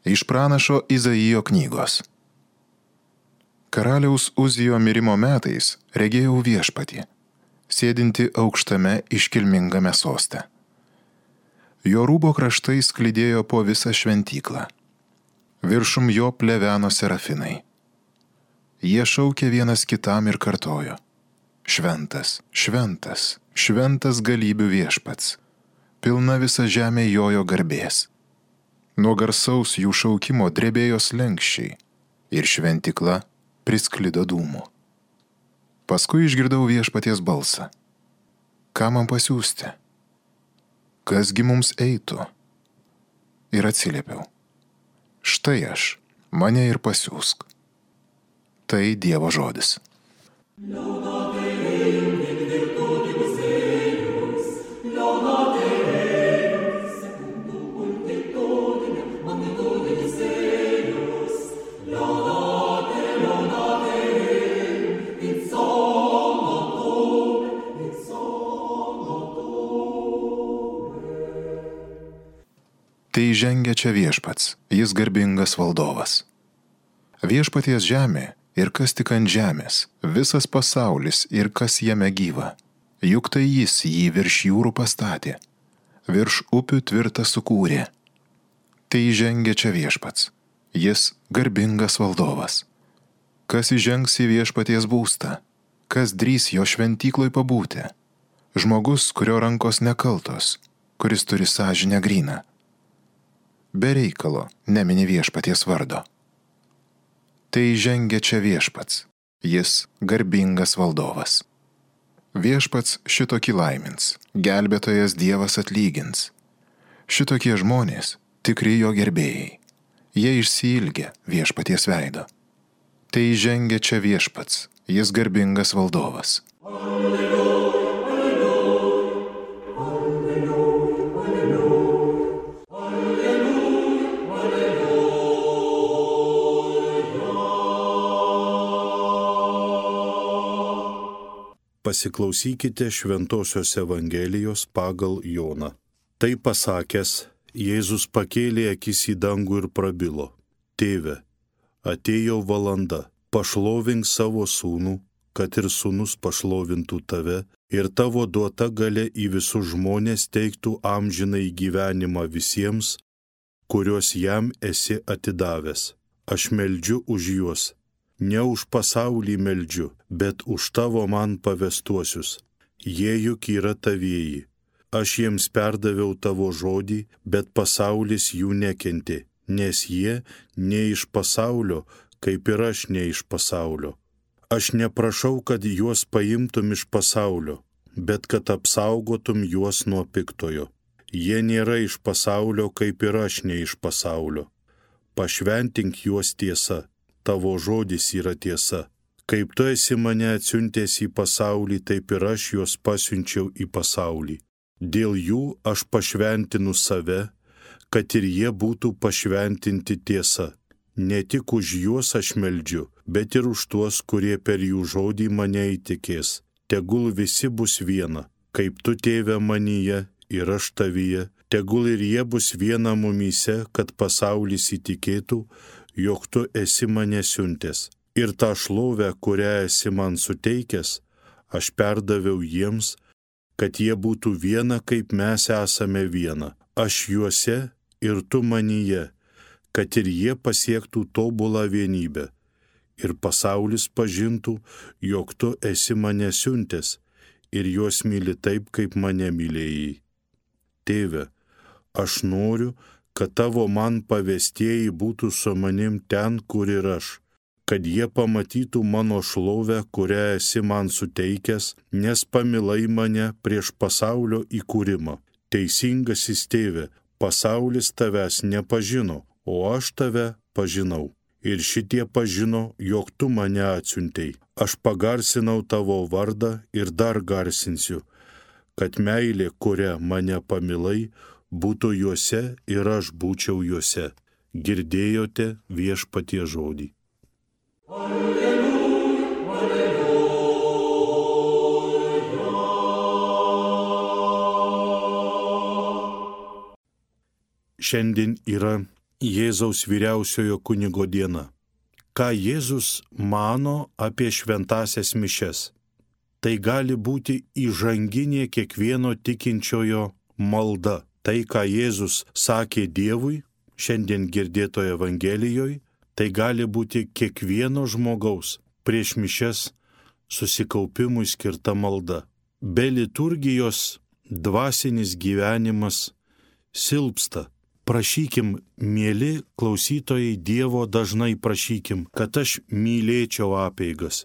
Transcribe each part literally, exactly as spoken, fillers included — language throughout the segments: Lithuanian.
Iš pranašo Izaijo knygos. Karaliaus Uzijo mirimo metais regėjau viešpatį, sėdinti aukštame iškilmingame soste. Jo rūbo kraštai sklidėjo po visą šventyklą. Viršum jo pleveno serafinai. Jie šaukė vienas kitam ir kartojo: Šventas, šventas, šventas galybių viešpats, pilna visa žemė jojo garbės. Nuo garsaus jų šaukimo drebėjo slenksčiai ir šventykla prisklido dūmų. Paskui išgirdau viešpaties balsą: Ką man pasiųsti? Kasgi mums eitų? Ir atsiliepiau: Štai aš, mane ir pasiųsk. Tai Dievo žodis. Tai žengia čia viešpats, jis garbingas valdovas. Viešpaties žemė ir kas tik ant žemės, visas pasaulis ir kas jame gyva. Juk tai jis jį virš jūrų pastatė, virš upių tvirtą sukūrė. Tai žengia čia viešpats, jis garbingas valdovas. Kas įžengs į viešpaties būstą, kas drįs jo šventykloj pabūti? Žmogus, kurio rankos nekaltos, kuris turi sąžinę gryną. Be reikalo nemini viešpaties vardo. Tai žengia čia viešpats, jis garbingas valdovas. Viešpats šitokį laimins, gelbėtojas Dievas atlygins. Šitokie žmonės tikri jo gerbėjai, jie išsiilgia viešpaties veido. Tai žengia čia viešpats, jis garbingas valdovas. Alleluja. Pasiklausykite Šventosios Evangelijos pagal Joną. Tai pasakęs, Jėzus pakėlė akis į dangų ir prabilo: Tėve, atėjo valanda, pašlovink savo sūnų, kad ir sūnus pašlovintų tave ir tavo duota galia į visus žmonės teiktų amžinai gyvenimą visiems, kuriuos jam esi atidavęs. Aš meldžiu už juos. Ne už pasaulį meldžiu, bet už tavo man pavestuosius. Jie juk yra tavieji. Aš jiems perdaviau tavo žodį, bet pasaulis jų nekentė, nes jie ne iš pasaulio, kaip ir aš ne iš pasaulio. Aš neprašau, kad juos paimtum iš pasaulio, bet kad apsaugotum juos nuo piktojo. Jie nėra iš pasaulio, kaip ir aš ne iš pasaulio. Pašventink juos tiesa. Tavo žodis yra tiesa. Kaip tu esi mane atsiuntęs į pasaulį, taip ir aš juos pasiunčiau į pasaulį. Dėl jų aš pašventinu save, kad ir jie būtų pašventinti tiesa. Ne tik už juos aš meldžiu, bet ir už tuos, kurie per jų žodį mane įtikės. Tegul visi bus viena, kaip tu, Tėve, manyje ir aš tavyje. Tegul ir jie bus viena mumyse, kad pasaulis įtikėtų, jog tu esi mane siuntęs. Ir tą šlovę, kurią esi man suteikęs, aš perdaviau jiems, kad jie būtų viena, kaip mes esame viena. Aš juose ir tu manyje, kad ir jie pasiektų tobulą vienybę. Ir pasaulis pažintų, jog tu esi mane siuntęs ir juos myli taip, kaip mane mylėjai. Tėve, aš noriu, kad tavo man pavestieji būtų su manim ten, kur ir aš, kad jie pamatytų mano šlovę, kurią esi man suteikęs, nes pamilai mane prieš pasaulio įkūrimą. Teisingasis Tėve, pasaulis tavęs nepažino, o aš tave pažinau. Ir šitie pažino, jog tu mane atsiuntei. Aš pagarsinau tavo vardą ir dar garsinsiu, kad meilė, kurią mane pamilai, būtų juose ir aš būčiau juose. Girdėjote viešpatie žodį. Alleluja, alleluja. Šiandien yra Jėzaus vyriausiojo kunigo diena. Ką Jėzus mano apie šventąsias mišias? Tai gali būti įžanginė kiekvieno tikinčiojo malda. Tai, ką Jėzus sakė Dievui, šiandien girdėtoje Evangelijoje, tai gali būti kiekvieno žmogaus prieš mišias susikaupimui skirta malda. Be liturgijos dvasinis gyvenimas silpsta. Prašykim, mėly klausytojai, Dievo dažnai prašykim, kad aš mylėčiau apeigas.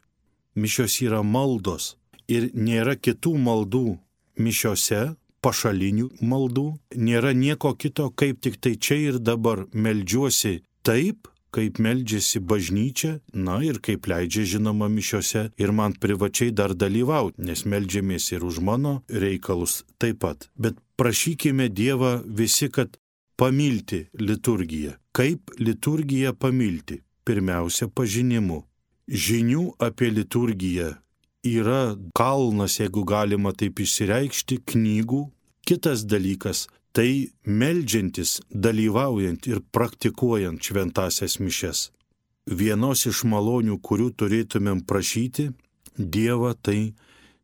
Mišios yra maldos ir nėra kitų maldų mišiose, pašalinių maldų, nėra nieko kito, kaip tik tai čia ir dabar meldžiuosi taip, kaip meldžiasi bažnyčia, na ir kaip leidžia žinoma mišiose ir man privačiai dar dalyvauti, nes meldžiamės ir už mano reikalus taip pat. Bet prašykime Dievą visi, kad pamilti liturgiją. Kaip liturgiją pamilti? Pirmiausia, pažinimu. Žinių apie liturgiją yra kalnas, jeigu galima taip išsireikšti, knygų. Kitas dalykas – tai meldžiantis, dalyvaujant ir praktikuojant šventąsias mišias. Vienos iš malonių, kurių turėtumėm prašyti Dievą, tai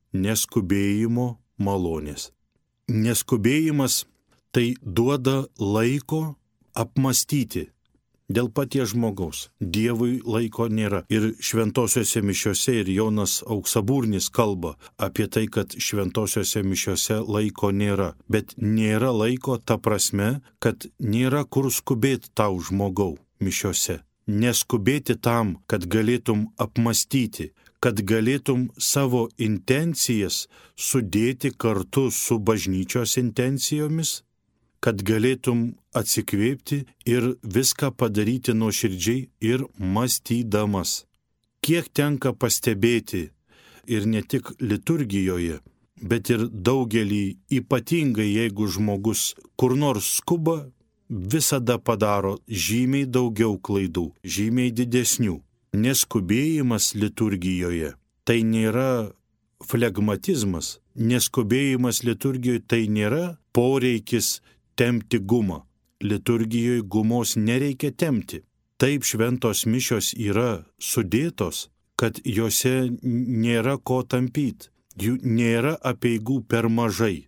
neskubėjimo malonės. Neskubėjimas tai duoda laiko apmastyti dėl paties žmogaus. Dievui laiko nėra. Ir šventosiuose mišiose ir Jonas Auksaburnis kalba apie tai, kad šventosiuose mišiose laiko nėra. Bet nėra laiko ta prasme, kad nėra kur skubėti tau žmogau mišiose. Neskubėti tam, kad galėtum apmastyti, kad galėtum savo intencijas sudėti kartu su bažnyčios intencijomis, kad galėtum atsikvėpti ir viską padaryti nuoširdžiai ir mąstydamas. Kiek tenka pastebėti ir ne tik liturgijoje, bet ir daugelį, ypatingai jeigu žmogus kur nors skuba, visada padaro žymiai daugiau klaidų, žymiai didesnių. Neskubėjimas liturgijoje tai nėra flegmatizmas, neskubėjimas liturgijoje tai nėra poreikis tempti gumą. Liturgijoje gumos nereikia tempti. Taip šventos mišios yra sudėtos, kad juose nėra ko tampyti. Jų nėra apeigų per mažai.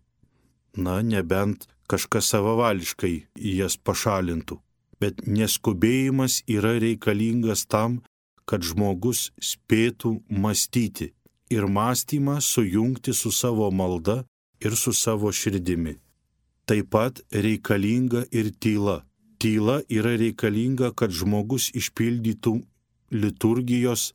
Na, nebent kažkas savavališkai jas pašalintų. Bet neskubėjimas yra reikalingas tam, kad žmogus spėtų mąstyti ir mąstymą sujungti su savo malda ir su savo širdimi. Taip pat reikalinga ir tyla. Tyla yra reikalinga, kad žmogus išpildytų liturgijos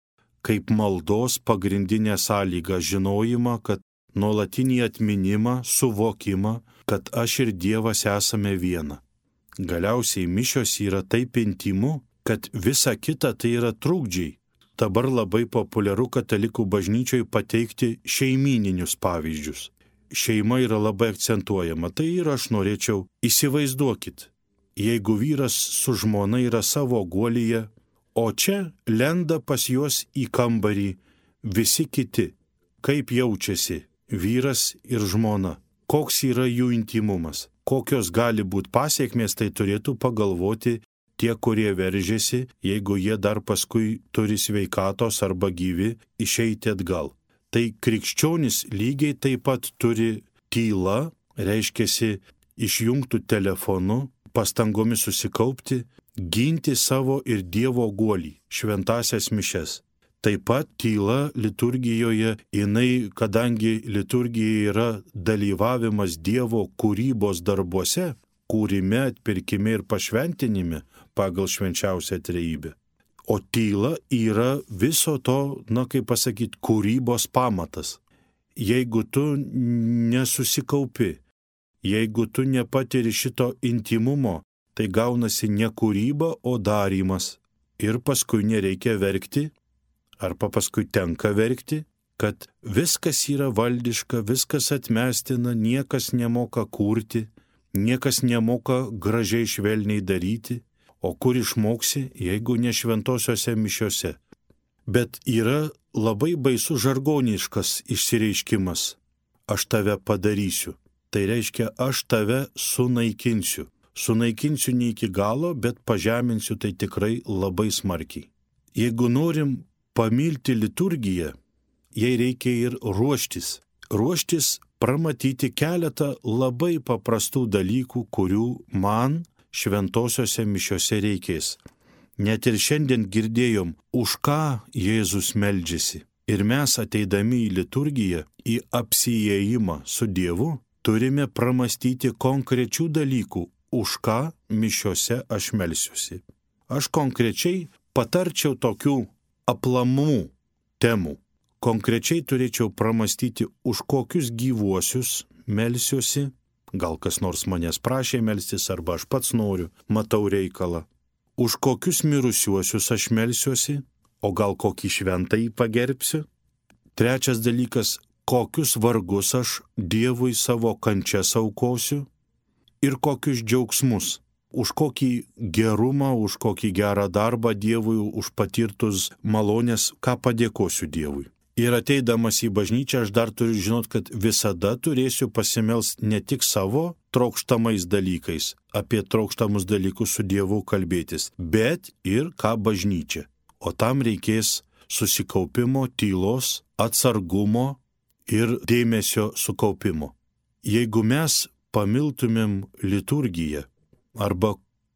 kaip maldos pagrindinę sąlygą, žinojimą, kad nuolatinį atminimą, suvokimą, kad aš ir Dievas esame viena. Galiausiai mišios yra taip intymu, kad visa kita tai yra trukdžiai. Dabar labai populiaru katalikų bažnyčioje pateikti šeimyninius pavyzdžius. Šeima yra labai akcentuojama. Tai ir aš norėčiau, įsivaizduokit, jeigu vyras su žmona yra savo guolyje, o čia lenda pas juos į kambarį visi kiti, kaip jaučiasi vyras ir žmona, koks yra jų intymumas, kokios gali būti pasiekmės, tai turėtų pagalvoti tie, kurie veržiasi, jeigu jie dar paskui turi sveikatos arba gyvi, išeiti atgal. Tai krikščionis lygiai taip pat turi tylą, reiškiasi išjungtų telefonu, pastangomis susikaupti, ginti savo ir Dievo guolį, šventąsias mišias. Taip pat tyla liturgijoje, jinai, kadangi liturgija yra dalyvavimas Dievo kūrybos darbuose, kūrime, atpirkime ir pašventinime pagal švenčiausią trejybę. O tyla yra viso to, na kaip pasakyti, kūrybos pamatas. Jeigu tu nesusikaupi, jeigu tu nepatiri šito intimumo, tai gaunasi ne kūryba, o darymas. Ir paskui nereikia verkti, arba paskui tenka verkti, kad viskas yra valdiška, viskas atmestina, niekas nemoka kurti, niekas nemoka gražiai švelniai daryti. O kur išmoksi, jeigu ne šventosiuose mišiose? Bet yra labai baisus žargoniškas išsireiškimas. Aš tave padarysiu. Tai reiškia, aš tave sunaikinsiu. sunaikinsiu ne iki galo, bet pažeminsiu tai tikrai labai smarkiai. Jeigu norim pamilti liturgiją, jai reikia ir ruoštis. Ruoštis pramatyti keletą labai paprastų dalykų, kurių man šventosiose mišiose reikės. Net ir šiandien girdėjom, už ką Jėzus meldžiasi. Ir mes ateidami į liturgiją, į apsiėjimą su Dievu, turime pramastyti konkrečių dalykų, už ką mišiose aš melsiuosi. Aš konkrečiai patarčiau tokių aplamų temų. Konkrečiai turėčiau pramastyti, už kokius gyvuosius melsiuosi, gal kas nors manęs prašė melstis, arba aš pats noriu, matau reikalą. Už kokius mirusiuosius aš melsiuosi, o gal kokį šventąjį pagerbsiu. Trečias dalykas, kokius vargus aš Dievui savo kančias aukosiu ir kokius džiaugsmus. Už kokį gerumą, už kokį gerą darbą Dievui, už patirtus malonės, ką padėkosiu Dievui. Ir ateidamas į bažnyčią aš dar turiu žinot, kad visada turėsiu pasimelst ne tik savo trokštamais dalykais, apie trokštamus dalykus su Dievu kalbėtis, bet ir ką bažnyčia. O tam reikės susikaupimo, tylos, atsargumo ir dėmesio sukaupimo. Jeigu mes pamiltumėm liturgiją arba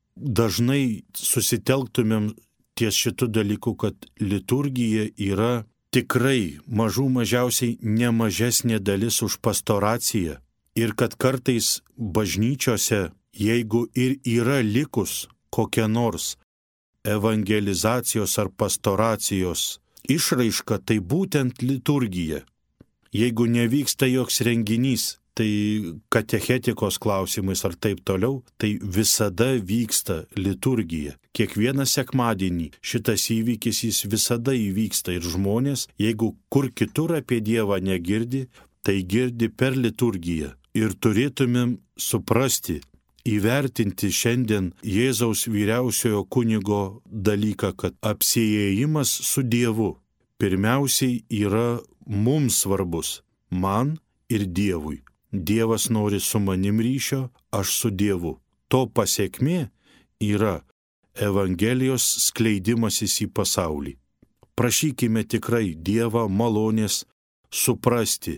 dažnai susitelktumėm ties šitų dalykų, kad liturgija yra tikrai mažų mažiausiai nemažesnė dalis už pastoraciją ir kad kartais bažnyčiose, jeigu ir yra likus kokia nors evangelizacijos ar pastoracijos išraiška, tai būtent liturgija. Jeigu nevyksta joks renginys, tai katechetikos klausimais ar taip toliau, tai visada vyksta liturgija. Kiekvieną sekmadienį šitas įvykis jis visada įvyksta ir žmonės, jeigu kur kitur apie Dievą negirdi, tai girdi per liturgiją. Ir turėtumėm suprasti, įvertinti šiandien Jėzaus vyriausiojo kunigo dalyką, kad apsiėjimas su Dievu pirmiausiai yra mums svarbus, man ir Dievui. Dievas nori su manim ryšio, aš su Dievu. To pasekmė yra Evangelijos skleidimasis į pasaulį. Prašykime tikrai Dievą malonės suprasti,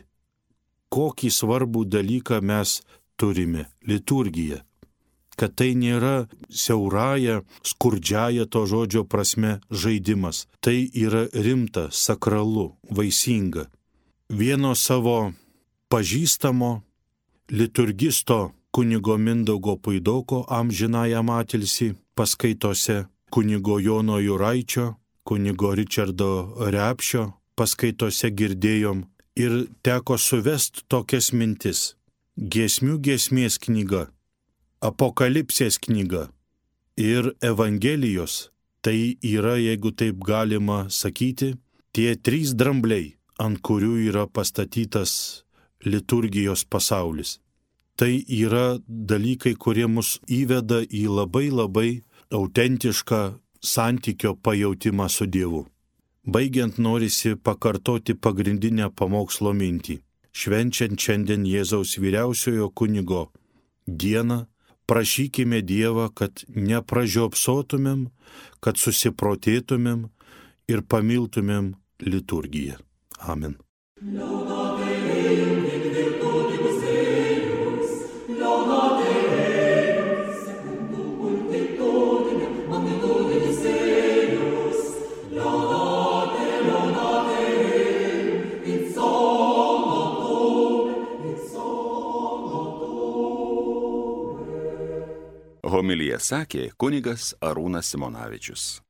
kokį svarbų dalyką mes turime - liturgiją. Kad tai nėra siauraja, skurdžiaja to žodžio prasme žaidimas. Tai yra rimta, sakralu, vaisinga. Vieno savo pažįstamo liturgisto kunigo Mindaugo Puidoko amžinajam atilsį paskaitose, kunigo Jono Juraičio, kunigo Ričardo Repšio paskaitose girdėjom ir teko suvest tokias mintis. Giesmių giesmės knyga, Apokalipsės knyga ir Evangelijos, tai yra, jeigu taip galima sakyti, tie trys drambliai, ant kurių yra pastatytas liturgijos pasaulis. Tai yra dalykai, kurie mus įveda į labai labai autentišką santykio pajautimą su Dievu. Baigiant norisi pakartoti pagrindinę pamokslo mintį. Švenčiant šiandien Jėzaus vyriausiojo kunigo dieną, prašykime Dievą, kad nepražiopsotumėm, kad susiprotėtumėm ir pamiltumėm liturgiją. Amen. Homiliją sakė kunigas Arūnas Simonavičius.